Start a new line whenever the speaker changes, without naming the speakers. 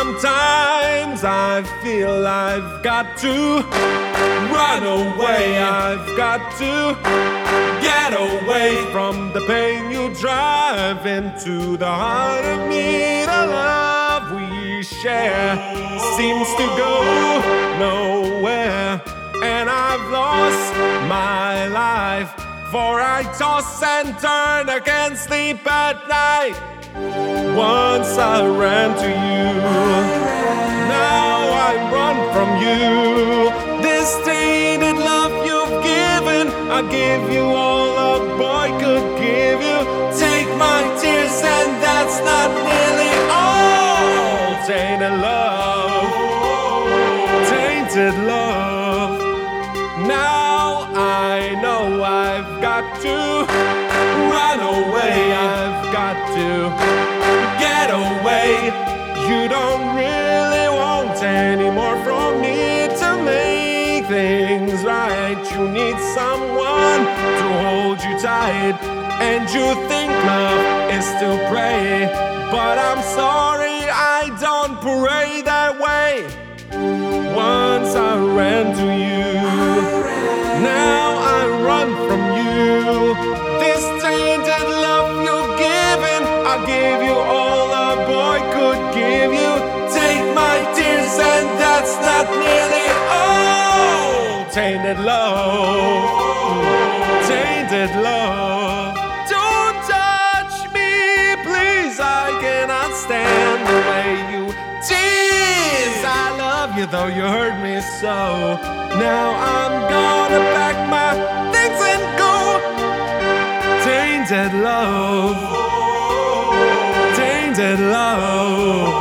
Sometimes I feel I've got to run away. I've got to get away from the pain you drive into the heart of me. The love we share seems to go nowhere, and I've lost my life, for I toss and turn, I can't sleep at night. Once I ran to you, now I run from you. This tainted love you've given, I give you all a boy could give you. Take my tears and that's not nearly all. Tainted love, tainted love. Now I know I've got to run away. I've got to get away. You don't really want any more from me to make things right. You need someone to hold you tight, and you think love is to pray, but I'm sorry, I don't pray that way. Once I ran to you, now I run from you. This tainted love you're giving, I give you all a boy could give you. Take my tears and that's not nearly all. Tainted love, tainted love. Don't touch me, please, I cannot stand the way you tease. I love you though you hurt me so. Now I'm gonna pack my things and go. Tainted love, tainted love.